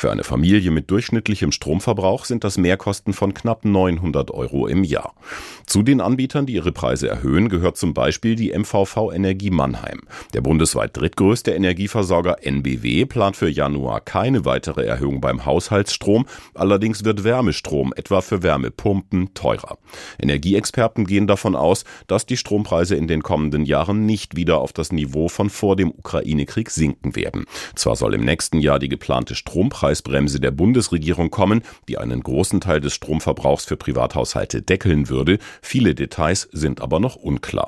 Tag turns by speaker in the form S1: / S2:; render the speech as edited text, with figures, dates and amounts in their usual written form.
S1: Für eine Familie mit durchschnittlichem Stromverbrauch sind das Mehrkosten von knapp 900 € im Jahr. Zu den Anbietern, die ihre Preise erhöhen, gehört zum Beispiel die MVV Energie Mannheim. Der bundesweit drittgrößte Energieversorger NBW plant für Januar keine weitere Erhöhung beim Haushaltsstrom. Allerdings wird Wärmestrom etwa für Wärmepumpen teurer. Energieexperten gehen davon aus, dass die Strompreise in den kommenden Jahren nicht wieder auf das Niveau von vor dem Ukraine-Krieg sinken werden. Zwar soll im nächsten Jahr die geplante Strompreisbremse der Bundesregierung kommen, die einen großen Teil des Stromverbrauchs für Privathaushalte deckeln würde. Viele Details sind aber noch unklar.